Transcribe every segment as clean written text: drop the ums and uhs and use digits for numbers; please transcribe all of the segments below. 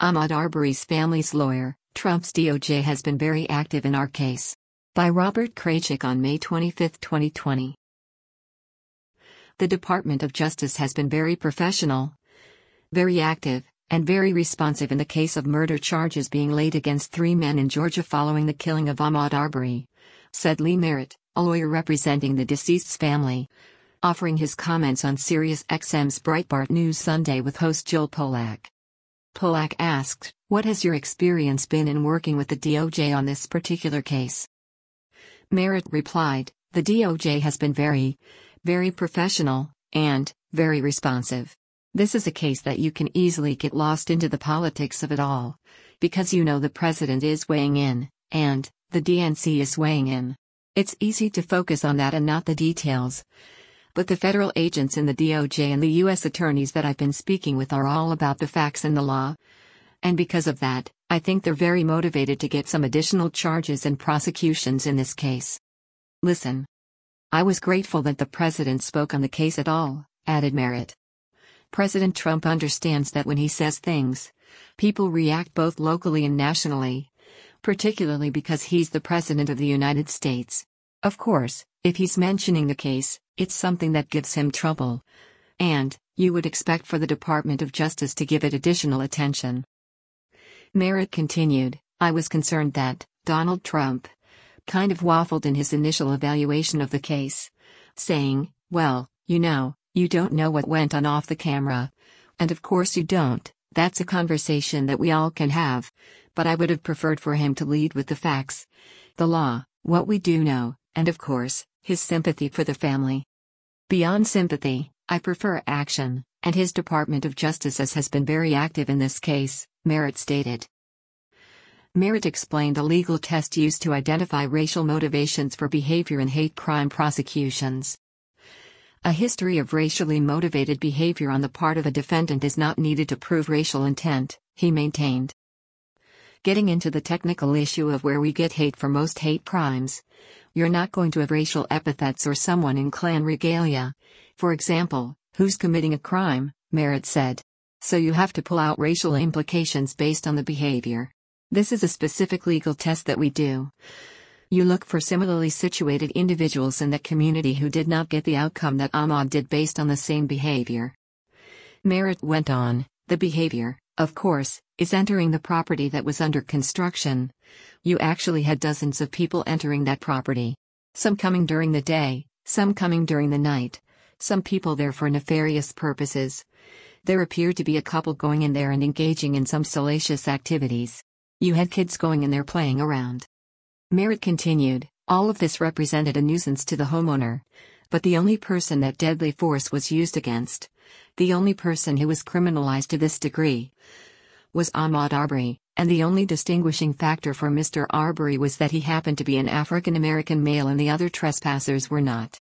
Ahmaud Arbery's family's lawyer, Trump's DOJ has been very active in our case. By Robert Kraychik on May 25, 2020. The Department of Justice has been very professional, very active, and very responsive in the case of murder charges being laid against 3 men in Georgia following the killing of Ahmaud Arbery, said Lee Merritt, a lawyer representing the deceased's family, offering his comments on SiriusXM's Breitbart News Sunday with host Jill Pollack. Pollack asked, "What has your experience been in working with the DOJ on this particular case?" Merritt replied, "The DOJ has been very professional, and very responsive. This is a case that you can easily get lost into the politics of it all, because the president is weighing in, and the DNC is weighing in. It's easy to focus on that and not the details. But the federal agents in the DOJ and the U.S. attorneys that I've been speaking with are all about the facts and the law. And because of that, I think they're very motivated to get some additional charges and prosecutions in this case. Listen. I was grateful that the president spoke on the case at all," added Merritt. President Trump understands that when he says things, people react both locally and nationally, particularly because he's the president of the United States. Of course, if he's mentioning the case, it's something that gives him trouble. And you would expect for the Department of Justice to give it additional attention. Merritt continued, "I was concerned that Donald Trump kind of waffled in his initial evaluation of the case, saying, well, you don't know what went on off the camera. And of course you don't. That's a conversation that we all can have. But I would have preferred for him to lead with the facts, the law, what we do know, and of course, his sympathy for the family. Beyond sympathy, I prefer action, and his Department of Justice has been very active in this case," Merritt stated. Merritt explained the legal test used to identify racial motivations for behavior in hate crime prosecutions. A history of racially motivated behavior on the part of a defendant is not needed to prove racial intent, he maintained. Getting into the technical issue of where we get hate for most hate crimes, you're not going to have racial epithets or someone in Klan regalia, for example, who's committing a crime, Merritt said. So you have to pull out racial implications based on the behavior. This is a specific legal test that we do. You look for similarly situated individuals in that community who did not get the outcome that Ahmaud did based on the same behavior. Merritt went on, the behavior, of course, is entering the property that was under construction. You actually had dozens of people entering that property. Some coming during the day, some coming during the night, some people there for nefarious purposes. There appeared to be a couple going in there and engaging in some salacious activities. You had kids going in there playing around. Merritt continued, all of this represented a nuisance to the homeowner. But the only person that deadly force was used against, the only person who was criminalized to this degree, was Ahmaud Arbery, and the only distinguishing factor for Mr. Arbery was that he happened to be an African American male and the other trespassers were not.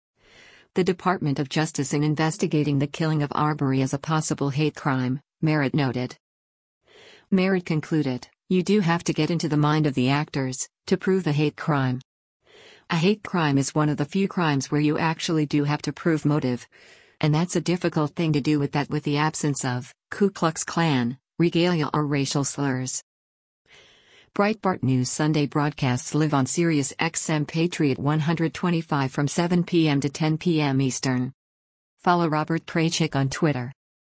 The Department of Justice in investigating the killing of Arbery as a possible hate crime, Merritt noted. Merritt concluded, you do have to get into the mind of the actors to prove a hate crime. A hate crime is one of the few crimes where you actually do have to prove motive. And that's a difficult thing to do with the absence of Ku Klux Klan, regalia or racial slurs. Breitbart News Sunday broadcasts live on SiriusXM Patriot 125 from 7 p.m. to 10 p.m. Eastern. Follow Robert Kraychik on Twitter.